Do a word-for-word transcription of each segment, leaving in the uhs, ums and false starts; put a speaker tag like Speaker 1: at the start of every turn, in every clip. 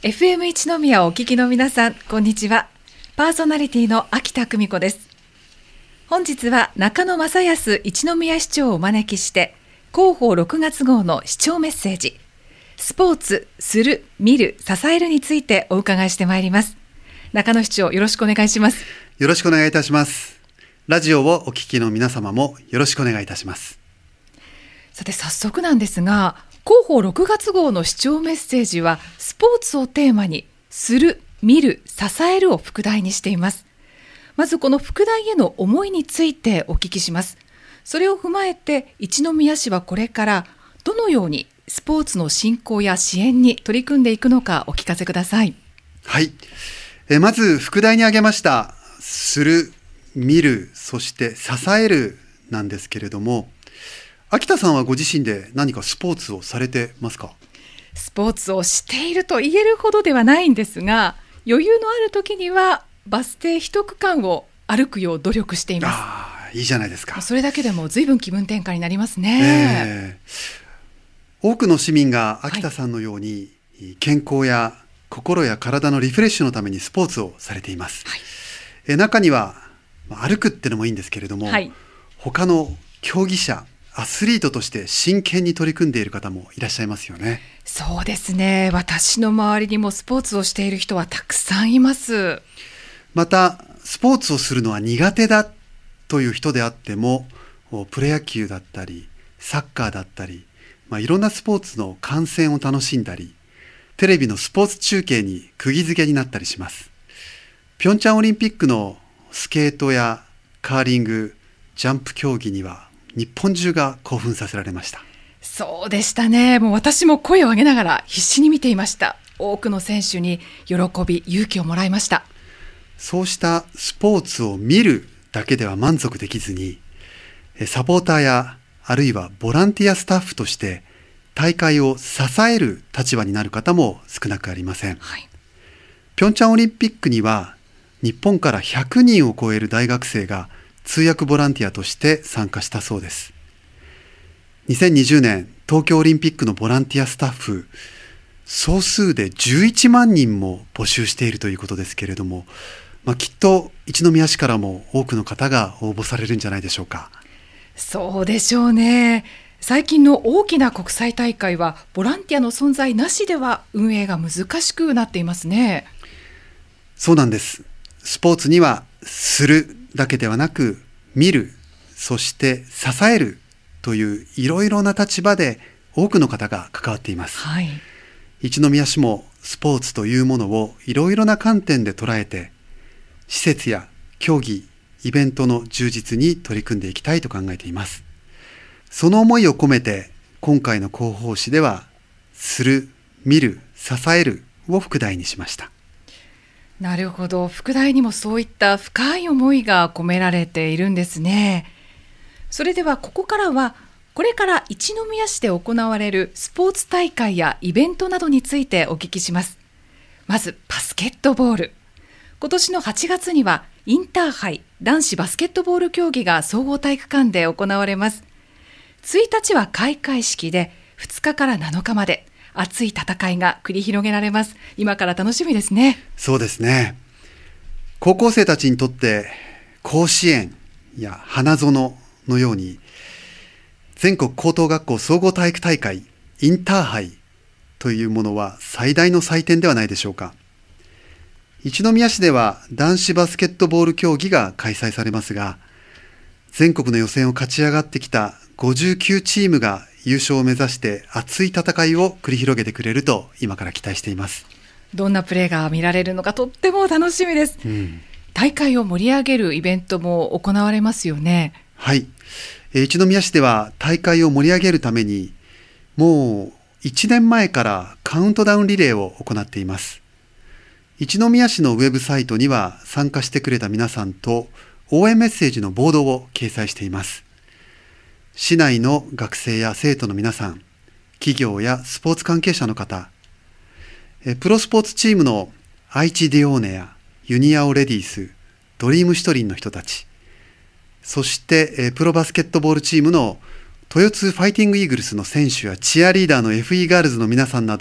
Speaker 1: エフエム 一宮をお聞きの皆さん、こんにちは。パーソナリティの秋田久美子です。本日は中野正康一宮市長をお招きして広報ろくがつ号の市長メッセージ、スポーツする、見る、支えるについてお伺いしてまいります。中野市長、よろしくお願いします。
Speaker 2: よろしくお願いいたします。ラジオをお聞きの皆様もよろしくお願いいたします。
Speaker 1: さて早速なんですが、広報ろくがつ号の市長メッセージはスポーツをテーマにする、見る、支えるを副題にしています。まずこの副題への思いについてお聞きします。それを踏まえて一宮市はこれからどのようにスポーツの振興や支援に取り組んでいくのかお聞かせください。
Speaker 2: はい、えまず副題に挙げましたする、見る、そして支えるなんですけれども、秋田さんはご自身で何かスポーツをされてますか？
Speaker 1: スポーツをしていると言えるほどではないんですが、余裕のある時にはバス停一区間を歩くよう努力しています。
Speaker 2: あー、いいじゃないですか。
Speaker 1: それだけでも随分気分転換になりますね。
Speaker 2: えー、多くの市民が秋田さんのように、はい、健康や心や体のリフレッシュのためにスポーツをされています。はい、え中には、まあ、歩くってのもいいんですけれども、はい、他の競技者アスリートとして真剣に取り組んでいる方もいらっしゃいますよね。
Speaker 1: そうですね。私の周りにもスポーツをしている人はたくさんいます。
Speaker 2: またスポーツをするのは苦手だという人であっても、プロ野球だったりサッカーだったり、まあ、いろんなスポーツの観戦を楽しんだり、テレビのスポーツ中継に釘付けになったりします。ピョンチャンオリンピックのスケートやカーリング、ジャンプ競技には日本中が興奮させられました。
Speaker 1: そうでしたね。もう私も声を上げながら必死に見ていました。多くの選手に喜び、勇気をもらいました。
Speaker 2: そうしたスポーツを見るだけでは満足できずに、サポーターやあるいはボランティアスタッフとして大会を支える立場になる方も少なくありません。はい、ピョンチャンオリンピックには日本からひゃくにんを超える大学生が通訳ボランティアとして参加したそうです。にせんにじゅうねん東京オリンピックのボランティアスタッフ、総数でじゅういちまんにんも募集しているということですけれども、まあ、きっと一宮市からも多くの方が応募されるんじゃないでしょうか。
Speaker 1: そうでしょうね。最近の大きな国際大会はボランティアの存在なしでは運営が難しくなっていますね。
Speaker 2: そうなんです。スポーツにはするだけではなく、見る、そして支えるといういろいろな立場で多くの方が関わっています。はい、一宮市もスポーツというものをいろいろな観点で捉えて、施設や競技、イベントの充実に取り組んでいきたいと考えています。その思いを込めて、今回の広報誌では、する、見る、支えるを副題にしました。
Speaker 1: なるほど。副題にもそういった深い思いが込められているんですね。それではここからはこれから一宮市で行われるスポーツ大会やイベントなどについてお聞きします。まずバスケットボール。今年のはちがつにはインターハイ男子バスケットボール競技が総合体育館で行われます。ついたちは開会式でふつかからなのかまで熱い戦いが繰り広げられます。今から楽しみですね。
Speaker 2: そうですね。高校生たちにとって甲子園や花園のように全国高等学校総合体育大会インターハイというものは最大の祭典ではないでしょうか。一宮市では男子バスケットボール競技が開催されますが、全国の予選を勝ち上がってきたごじゅうきゅうチームが優勝を目指して熱い戦いを繰り広げてくれると今から期待しています。
Speaker 1: どんなプレーが見られるのかとっても楽しみです。うん、大会を盛り上げるイベントも行われますよね。
Speaker 2: はい、一宮市では大会を盛り上げるためにもういちねんまえからカウントダウンリレーを行っています。一宮市のウェブサイトには参加してくれた皆さんと応援メッセージのボードを掲載しています。市内の学生や生徒の皆さん、企業やスポーツ関係者の方、プロスポーツチームの愛知ディオーネやユニアオレディース、ドリームシトリンの人たち、そしてプロバスケットボールチームの豊津ファイティングイーグルスの選手やチアリーダーの エフイー ガールズの皆さんなど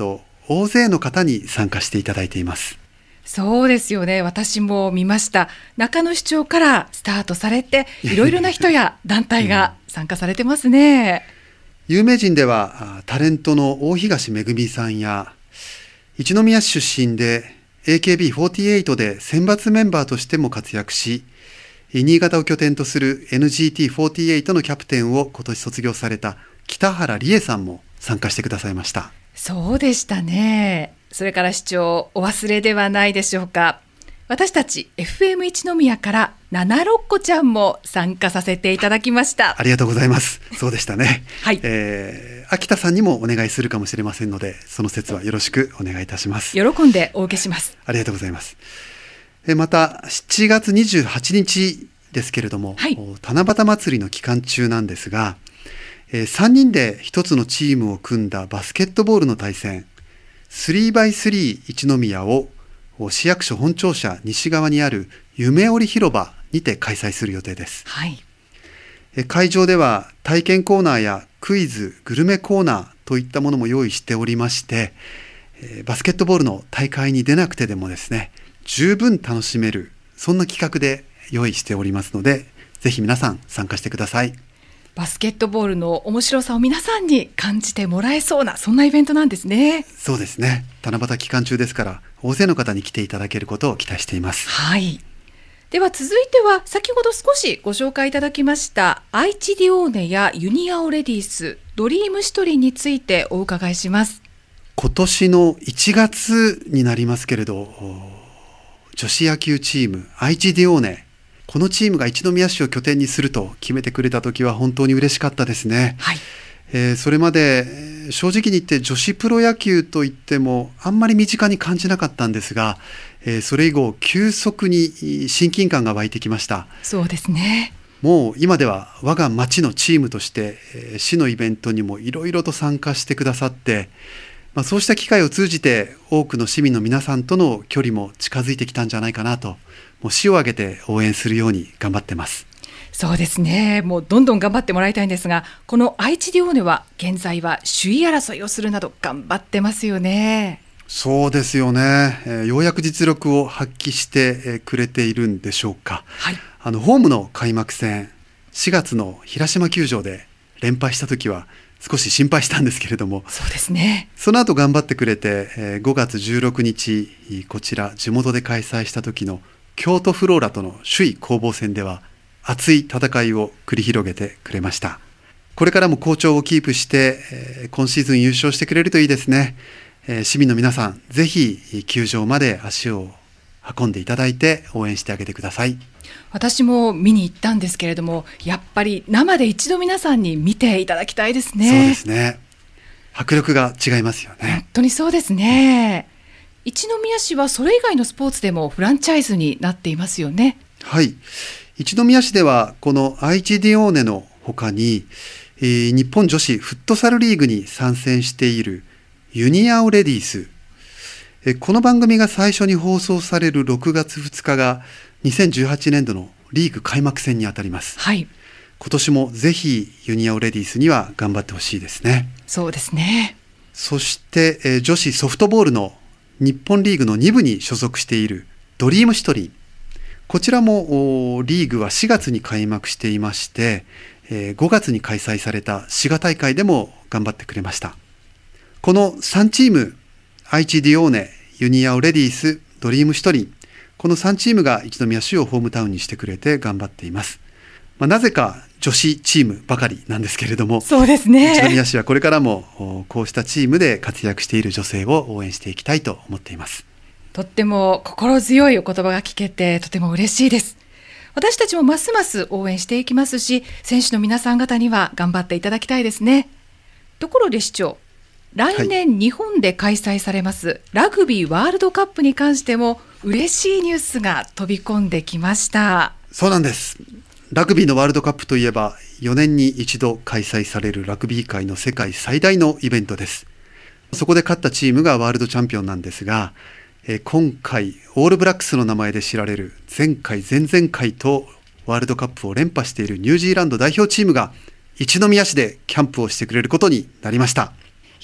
Speaker 2: 大勢の方に参加していただいています。
Speaker 1: そうですよね。私も見ました。中野市長からスタートされて、いろいろな人や団体が参加されてますね。
Speaker 2: 有名人ではタレントの大東めぐみさんや、一宮市出身で エーケービーフォーティーエイト で選抜メンバーとしても活躍し、新潟を拠点とする エヌジーティーフォーティーエイト のキャプテンを今年卒業された北原理恵さんも参加してくださいました。
Speaker 1: そうでしたね。それから市長、お忘れではないでしょうか。私たち エフエム 一宮からななろっこちゃんも参加させていただきました。
Speaker 2: ありがとうございます。そうでしたね。
Speaker 1: はい、
Speaker 2: えー、秋田さんにもお願いするかもしれませんので、その説はよろしくお願いいたします。
Speaker 1: 喜んでお受けします。
Speaker 2: ありがとうございます。えまたしちがつにじゅうはちにちですけれども、
Speaker 1: はい、
Speaker 2: 七夕祭りの期間中なんですが、えー、さんにんでひとつのチームを組んだバスケットボールの対戦 スリーバイスリー 一宮を市役所本庁舎西側にある夢織広場にて開催する予定です。
Speaker 1: はい、
Speaker 2: え会場では体験コーナーやクイズ、グルメコーナーといったものも用意しておりまして、えバスケットボールの大会に出なくてでもですね、十分楽しめる、そんな企画で用意しておりますので、ぜひ皆さん参加してください。
Speaker 1: バスケットボールの面白さを皆さんに感じてもらえそうな、そんなイベントなんですね。
Speaker 2: そうですね。七夕期間中ですから、大勢の方に来ていただけることを期待しています。
Speaker 1: はい。では続いては、先ほど少しご紹介いただきました愛知ディオーネやユニアオレディース、ドリームシトリンについてお伺いします。
Speaker 2: 今年のいちがつになりますけれど、女子野球チーム愛知ディオーネ、このチームが一宮市を拠点にすると決めてくれたときは本当に嬉しかったですね。
Speaker 1: はい。
Speaker 2: えー、それまで正直に言って女子プロ野球といってもあんまり身近に感じなかったんですが、えー、それ以後急速に親近感が湧いてきました。
Speaker 1: そうですね。
Speaker 2: もう今では我が町のチームとして、えー、市のイベントにもいろいろと参加してくださって、まあ、そうした機会を通じて多くの市民の皆さんとの距離も近づいてきたんじゃないかなと、もう市を挙げて応援するように頑張ってます。
Speaker 1: そうですね。もうどんどん頑張ってもらいたいんですが、この愛知ディオーネは現在は首位争いをするなど頑張ってますよね。
Speaker 2: そうですよね、えー、ようやく実力を発揮してくれているんでしょうか。
Speaker 1: はい、
Speaker 2: あのホームの開幕戦しがつの平島球場で連敗した時は少し心配したんですけれども、
Speaker 1: そうですね。
Speaker 2: その後頑張ってくれて、えー、ごがつじゅうろくにちこちら地元で開催した時の京都フローラとの首位攻防戦では熱い戦いを繰り広げてくれました。これからも好調をキープして、えー、今シーズン優勝してくれるといいですね。えー、市民の皆さん、ぜひ球場まで足を運んでいただいて応援してあげてください。
Speaker 1: 私も見に行ったんですけれども、やっぱり生で一度皆さんに見ていただきたいですね。
Speaker 2: そうですね。迫力が違いますよね。
Speaker 1: 本当にそうですね。一宮市はそれ以外のスポーツでもフランチャイズになっていますよね。
Speaker 2: はい。一宮市ではこの愛知ディオーネの他に、えー、日本女子フットサルリーグに参戦しているユニアオレディース、えー、この番組が最初に放送されるろくがつふつかがにせんじゅうはちねんどのリーグ開幕戦にあたります。
Speaker 1: はい。
Speaker 2: 今年もぜひユニアオレディースには頑張ってほしいですね。
Speaker 1: そうですね。
Speaker 2: そして、えー、女子ソフトボールの日本リーグのに部に所属しているドリームシトリン、こちらもリーグはしがつに開幕していまして、えー、ごがつに開催された滋賀大会でも頑張ってくれました。このさんチーム、愛知ディオーネ、ユニアオレディース、ドリームシトリン、このさんチームが一宮市をホームタウンにしてくれて頑張っています。まあ、なぜか女子チームばかりなんですけれども、
Speaker 1: そうですね。
Speaker 2: 一宮市はこれからもこうしたチームで活躍している女性を応援していきたいと思っています。
Speaker 1: とっても心強いお言葉が聞けてとても嬉しいです。私たちもますます応援していきますし、選手の皆さん方には頑張っていただきたいですね。ところで市長、来年日本で開催されますラグビーワールドカップに関しても嬉しいニュースが飛び込んできました。
Speaker 2: そうなんです。ラグビーのワールドカップといえばよねんに一度開催されるラグビー界の世界最大のイベントです。そこで勝ったチームがワールドチャンピオンなんですが、え今回オールブラックスの名前で知られる前回前々回とワールドカップを連覇しているニュージーランド代表チームが一宮市でキャンプをしてくれることになりました。
Speaker 1: いや本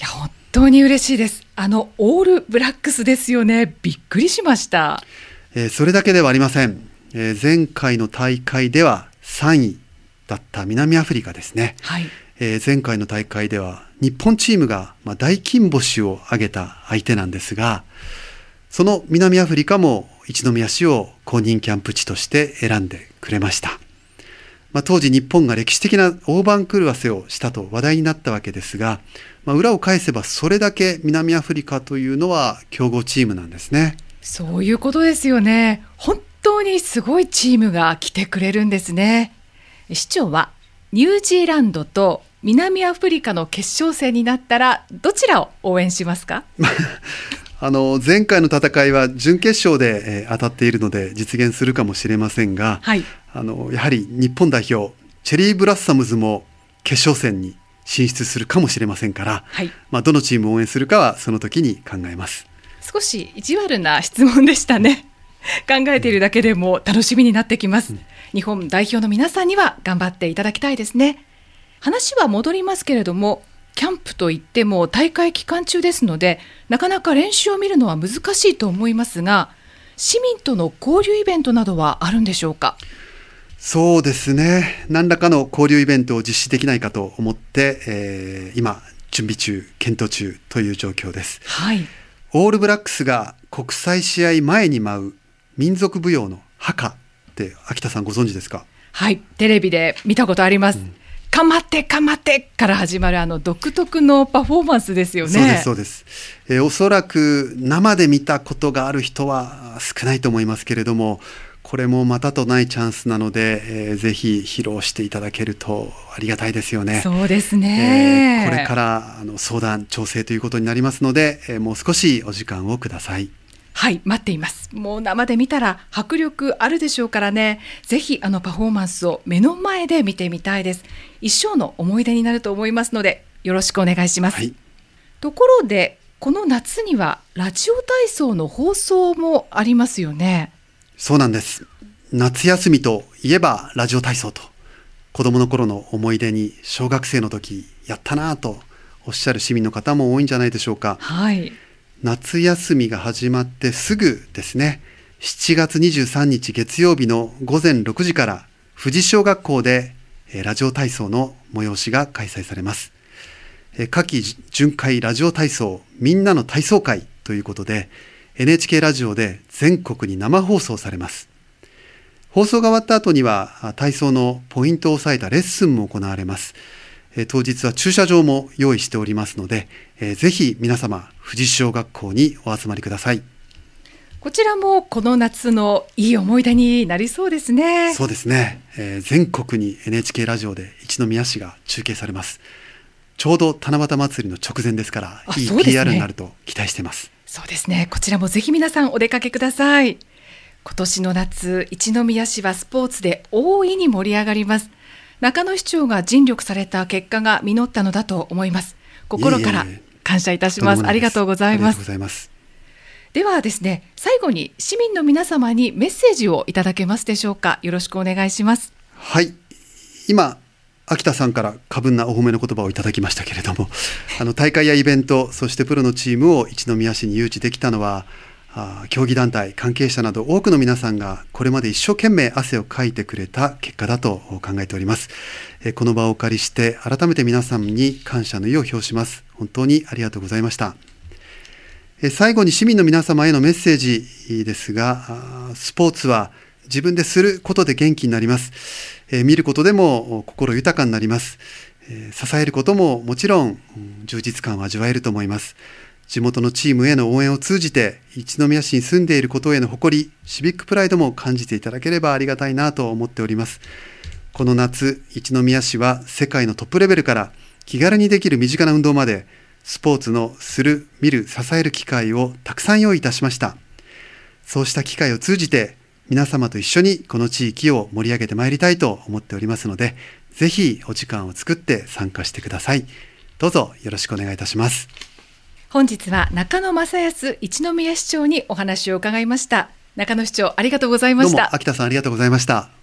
Speaker 1: 当に嬉しいです。あのオールブラックスですよね。びっくりしました。
Speaker 2: えー、それだけではありません。えー、前回の大会ではさんいだった南アフリカですね。
Speaker 1: はい。
Speaker 2: えー、前回の大会では日本チームが、まあ、大金星を挙げた相手なんですが、その南アフリカも一宮市を公認キャンプ地として選んでくれました。まあ、当時日本が歴史的な大番狂わせをしたと話題になったわけですが、まあ、裏を返せばそれだけ南アフリカというのは強豪チームなんですね。
Speaker 1: そういうことですよね。本当にすごいチームが来てくれるんですね。市長はニュージーランドと南アフリカの決勝戦になったらどちらを応援しますか？
Speaker 2: あの前回の戦いは準決勝で、えー、当たっているので実現するかもしれませんが、はい、あのやはり日本代表チェリーブラッサムズも決勝戦に進出するかもしれませんから、はい、まあ、どのチームを応援するかはその時に考えます。
Speaker 1: 少し意地悪な質問でしたね。考えているだけでも楽しみになってきます、うん、日本代表の皆さんには頑張っていただきたいですね。話は戻りますけれども、キャンプといっても大会期間中ですのでなかなか練習を見るのは難しいと思いますが、市民との交流イベントなどはあるんでしょうか？
Speaker 2: そうですね、何らかの交流イベントを実施できないかと思って、えー、今準備中検討中という状況です。
Speaker 1: はい、
Speaker 2: オールブラックスが国際試合前に舞う民族舞踊のハカって秋田さんご存知ですか？
Speaker 1: はい、テレビで見たことあります、うん、かまってかまってから始まるあの独特のパフォーマンスですよね。
Speaker 2: そうですそうです、えー、おそらく生で見たことがある人は少ないと思いますけれども、これもまたとないチャンスなので、えー、ぜひ披露していただけるとありがたいですよね。
Speaker 1: そうですね、
Speaker 2: えー、これからあの相談調整ということになりますので、えー、もう少しお時間をください。
Speaker 1: はい、待っています。もう生で見たら迫力あるでしょうからね、ぜひあのパフォーマンスを目の前で見てみたいです。一生の思い出になると思いますのでよろしくお願いします、はい、ところでこの夏にはラジオ体操の放送もありますよね。
Speaker 2: そうなんです。夏休みといえばラジオ体操と、子どもの頃の思い出に小学生の時やったなとおっしゃる市民の方も多いんじゃないでしょうか。
Speaker 1: はい、
Speaker 2: 夏休みが始まってすぐですね、しちがつにじゅうさんにち月曜日のごぜんろくじから富士小学校でラジオ体操の催しが開催されます。夏季巡回ラジオ体操みんなの体操会ということで エヌエイチケー ラジオで全国に生放送されます。放送が終わった後には体操のポイントを押さえたレッスンも行われます。当日は駐車場も用意しておりますので、えー、ぜひ皆様富士小学校にお集まりください。
Speaker 1: こちらもこの夏のいい思い出になりそうですね。
Speaker 2: そうですね、えー、全国に エヌエイチケー ラジオで一宮市が中継されます。ちょうど七夕祭りの直前ですから、いい ピーアール になると期待しています。
Speaker 1: そうですね、こちらもぜひ皆さんお出かけください。今年の夏、一宮市はスポーツで大いに盛り上がります。中野市長が尽力された結果が実ったのだと思います。心から感謝いたします。ありがとうございます。ありがとうございます。ではですね、最後に市民の皆様にメッセージをいただけますでしょうか。よろしくお願いします。
Speaker 2: はい、今秋田さんから過分なお褒めの言葉をいただきましたけれども、あの大会やイベント、そしてプロのチームを一宮市に誘致できたのは、あ競技団体関係者など多くの皆さんがこれまで一生懸命汗をかいてくれた結果だと考えております。えこの場をお借りして改めて皆さんに感謝の意を表します。本当にありがとうございました。え最後に市民の皆様へのメッセージですが、スポーツは自分ですることで元気になります。え見ることでも心豊かになります。え支えることももちろん充実感を味わえると思います。地元のチームへの応援を通じて一宮市に住んでいることへの誇り、シビックプライドも感じていただければありがたいなと思っております。この夏、一宮市は世界のトップレベルから気軽にできる身近な運動までスポーツのする、見る、支える機会をたくさん用意いたしました。そうした機会を通じて皆様と一緒にこの地域を盛り上げてまいりたいと思っておりますので、ぜひお時間を作って参加してください。どうぞよろしくお願いいたします。
Speaker 1: 本日は中野正康一宮市長にお話を伺いました。中野市長、ありがとうございました。
Speaker 2: どうも秋田さん、ありがとうございました。